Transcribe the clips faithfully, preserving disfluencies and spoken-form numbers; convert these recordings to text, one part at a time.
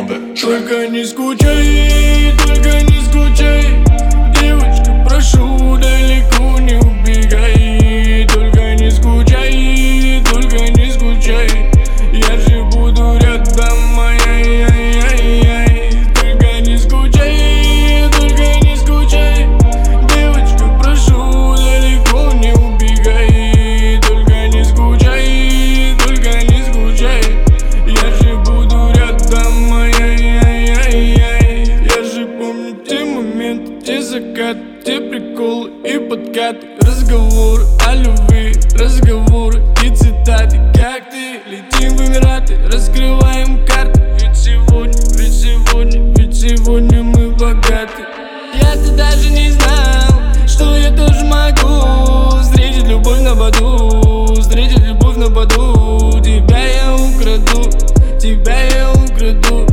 on that track. Только не скучай, только не скучай, девочка, прошу, далеко не убегай. Только не скучай, только не скучай, я же буду рядом, ай-яй-яй-яй. Только не скучай, только не скучай, девочка, прошу, далеко не убегай. Только не скучай, только не скучай, я же буду рядом, ай-яй-яй-яй. Я же помню те моменты, те закаты, те приколы и подкаты, разговоры о любви, разговоры и цитаты. Как ты, летим в Эмираты, раскрываем карты. Ведь сегодня, ведь сегодня, ведь сегодня мы богаты. Я-то даже не знал, что я тоже могу встретить любовь на боду, встретить любовь на боду. Тебя я украду, тебя я украду.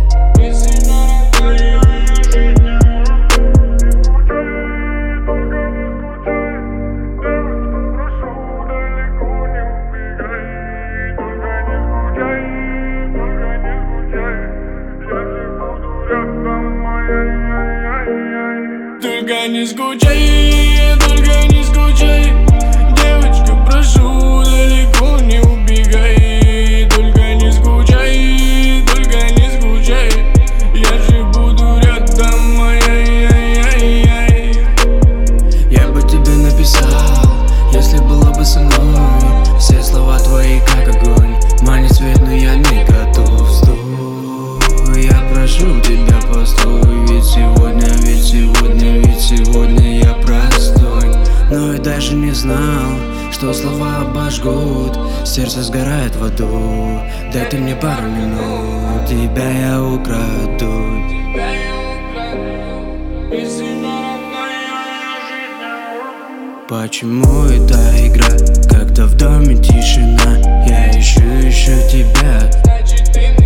Только не скучай, только не скучай, девочка, прошу, далеко не убегай. Только не скучай, только не скучай, я же буду рядом, ай-яй-яй-яй. Я бы тебе написал, если была бы со мной. Все слова твои как огонь, манит свет, но я не готов. Стой, я прошу тебя, постой. Ведь сегодня, ведь сегодня, ведь сегодня я простой. Но и даже не знал, что слова обожгут, сердце сгорает в аду. Дай ты мне пару минут, тебя я украду. Почему эта игра, когда в доме тишина, я ищу, ищу тебя.